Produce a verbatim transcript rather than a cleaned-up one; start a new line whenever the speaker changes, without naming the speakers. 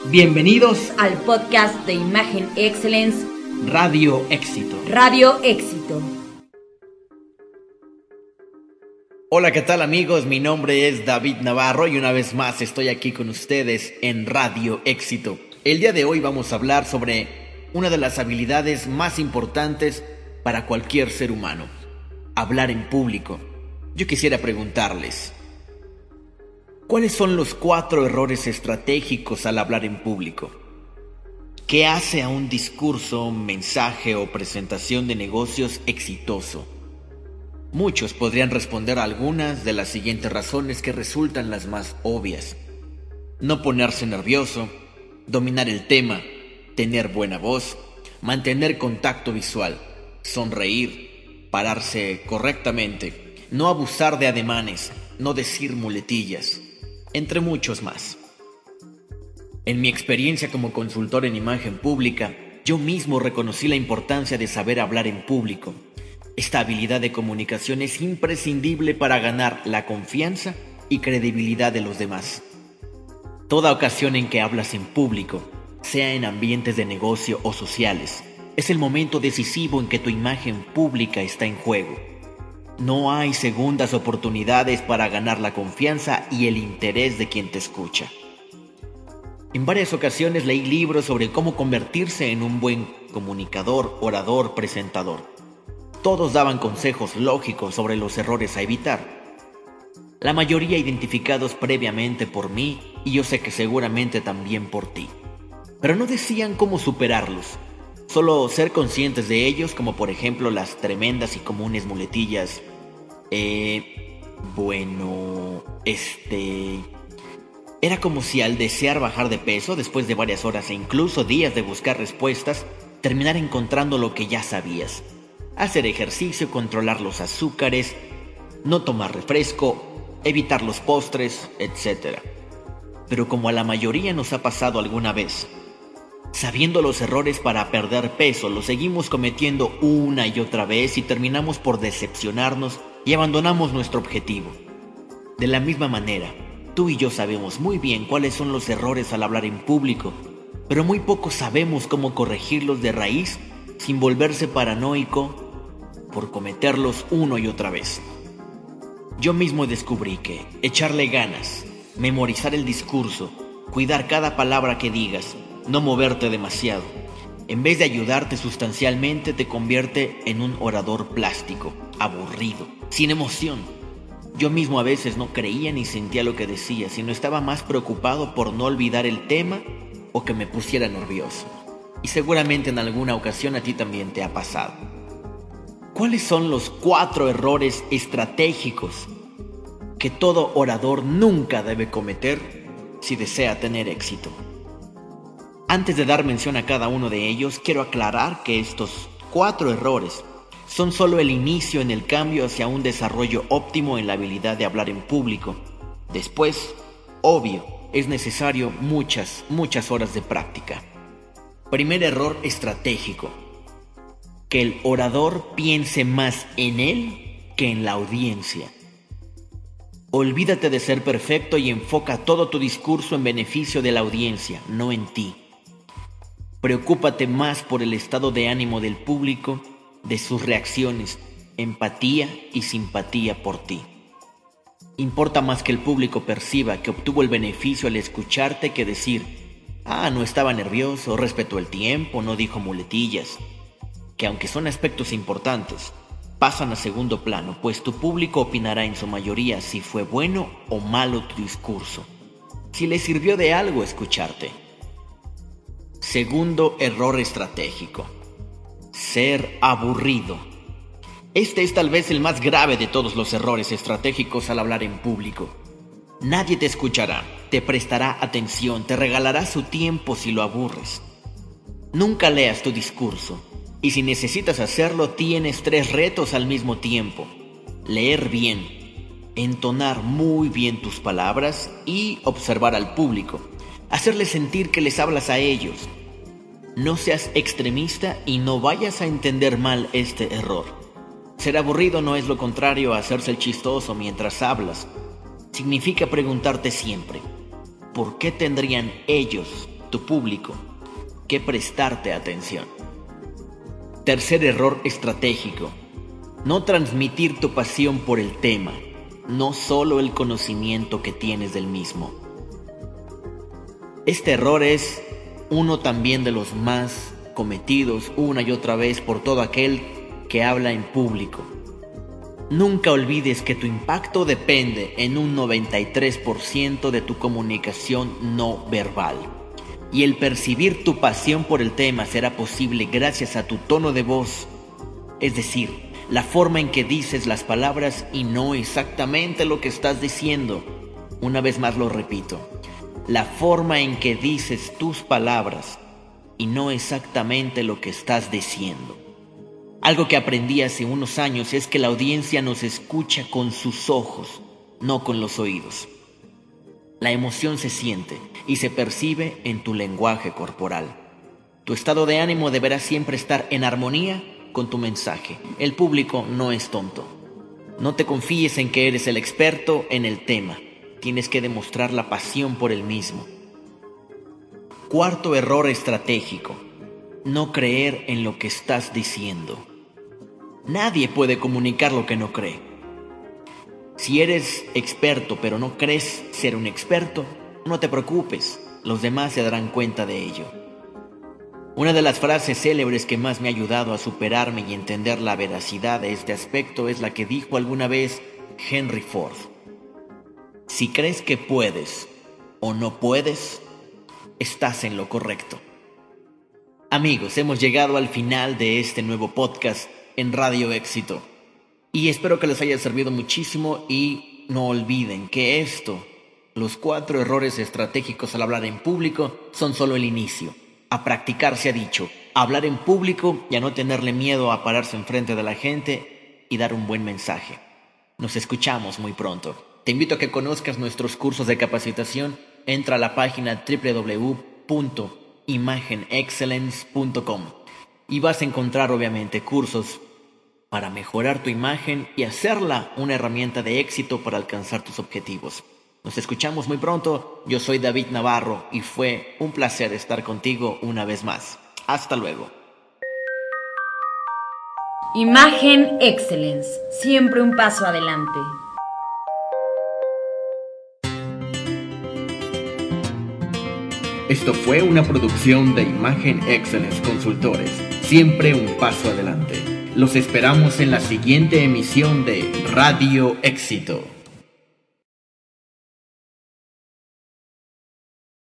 Bienvenidos
al podcast de Imagen Excellence
Radio Éxito.
Radio Éxito.
Hola, ¿qué tal amigos? Mi nombre es David Navarro y una vez más estoy aquí con ustedes en Radio Éxito. El día de hoy vamos a hablar sobre una de las habilidades más importantes para cualquier ser humano: hablar en público. Yo quisiera preguntarles, ¿cuáles son los cuatro errores estratégicos al hablar en público? ¿Qué hace a un discurso, mensaje o presentación de negocios exitoso? Muchos podrían responder a algunas de las siguientes razones que resultan las más obvias: no ponerse nervioso, dominar el tema, tener buena voz, mantener contacto visual, sonreír, pararse correctamente, no abusar de ademanes, no decir muletillas, entre muchos más. En mi experiencia como consultor en imagen pública, yo mismo reconocí la importancia de saber hablar en público. Esta habilidad de comunicación es imprescindible para ganar la confianza y credibilidad de los demás. Toda ocasión en que hablas en público, sea en ambientes de negocio o sociales, es el momento decisivo en que tu imagen pública está en juego. No hay segundas oportunidades para ganar la confianza y el interés de quien te escucha. En varias ocasiones leí libros sobre cómo convertirse en un buen comunicador, orador, presentador. Todos daban consejos lógicos sobre los errores a evitar. La mayoría identificados previamente por mí y yo sé que seguramente también por ti. Pero no decían cómo superarlos, solo ser conscientes de ellos, como por ejemplo las tremendas y comunes muletillas. Eh, bueno, este... Era como si al desear bajar de peso, después de varias horas e incluso días de buscar respuestas, terminar encontrando lo que ya sabías: hacer ejercicio, controlar los azúcares, no tomar refresco, evitar los postres, etcétera. Pero como a la mayoría nos ha pasado alguna vez, sabiendo los errores para perder peso, los seguimos cometiendo una y otra vez y terminamos por decepcionarnos y abandonamos nuestro objetivo. De la misma manera, tú y yo sabemos muy bien cuáles son los errores al hablar en público, pero muy pocos sabemos cómo corregirlos de raíz sin volverse paranoico por cometerlos una y otra vez. Yo mismo descubrí que echarle ganas, memorizar el discurso, cuidar cada palabra que digas, no moverte demasiado, en vez de ayudarte sustancialmente, te convierte en un orador plástico, aburrido, sin emoción. Yo mismo a veces no creía ni sentía lo que decía, sino estaba más preocupado por no olvidar el tema o que me pusiera nervioso. Y seguramente en alguna ocasión a ti también te ha pasado. ¿Cuáles son los cuatro errores estratégicos que todo orador nunca debe cometer si desea tener éxito? Antes de dar mención a cada uno de ellos, quiero aclarar que estos cuatro errores son solo el inicio en el cambio hacia un desarrollo óptimo en la habilidad de hablar en público. Después, obvio, es necesario muchas, muchas horas de práctica. Primer error estratégico: que el orador piense más en él que en la audiencia. Olvídate de ser perfecto y enfoca todo tu discurso en beneficio de la audiencia, no en ti. Preocúpate más por el estado de ánimo del público, de sus reacciones, empatía y simpatía por ti. Importa más que el público perciba que obtuvo el beneficio al escucharte que decir: ah, no estaba nervioso, respetó el tiempo, no dijo muletillas. Que aunque son aspectos importantes, pasan a segundo plano, pues tu público opinará en su mayoría si fue bueno o malo tu discurso, si le sirvió de algo escucharte. Segundo error estratégico: ser aburrido. Este es tal vez el más grave de todos los errores estratégicos al hablar en público. Nadie te escuchará, te prestará atención, te regalará su tiempo si lo aburres. Nunca leas tu discurso, y si necesitas hacerlo, tienes tres retos al mismo tiempo: leer bien, entonar muy bien tus palabras y observar al público, hacerles sentir que les hablas a ellos. No seas extremista y no vayas a entender mal este error. Ser aburrido no es lo contrario a hacerse el chistoso mientras hablas. Significa preguntarte siempre: ¿por qué tendrían ellos tu público, que prestarte atención. Tercer error estratégico: no transmitir tu pasión por el tema, no solo el conocimiento que tienes del mismo. Este error es uno también de los más cometidos una y otra vez por todo aquel que habla en público. Nunca olvides que tu impacto depende en un noventa y tres por ciento de tu comunicación no verbal. Y el percibir tu pasión por el tema será posible gracias a tu tono de voz, es decir, la forma en que dices las palabras y no exactamente lo que estás diciendo. Una vez más lo repito, la forma en que dices tus palabras y no exactamente lo que estás diciendo. Algo que aprendí hace unos años es que la audiencia nos escucha con sus ojos, no con los oídos. La emoción se siente y se percibe en tu lenguaje corporal. Tu estado de ánimo deberá siempre estar en armonía con tu mensaje. El público no es tonto. No te confíes en que eres el experto en el tema. Tienes que demostrar la pasión por el mismo. Cuarto error estratégico: no creer en lo que estás diciendo. Nadie puede comunicar lo que no cree. Si eres experto pero no crees ser un experto, no te preocupes, los demás se darán cuenta de ello. Una de las frases célebres que más me ha ayudado a superarme y entender la veracidad de este aspecto es la que dijo alguna vez Henry Ford: si crees que puedes o no puedes, estás en lo correcto. Amigos, hemos llegado al final de este nuevo podcast en Radio Éxito y espero que les haya servido muchísimo. Y no olviden que esto, los cuatro errores estratégicos al hablar en público, son solo el inicio. A practicar se ha dicho, a hablar en público y a no tenerle miedo a pararse enfrente de la gente y dar un buen mensaje. Nos escuchamos muy pronto. Te invito a que conozcas nuestros cursos de capacitación. Entra a la página doble u doble u doble u punto imagen excellence punto com y vas a encontrar obviamente cursos para mejorar tu imagen y hacerla una herramienta de éxito para alcanzar tus objetivos. Nos escuchamos muy pronto. Yo soy David Navarro y fue un placer estar contigo una vez más. Hasta luego.
Imagen Excellence, siempre un paso adelante.
Esto fue una producción de Imagen Excellence Consultores, siempre un paso adelante. Los esperamos en la siguiente emisión de Radio Éxito.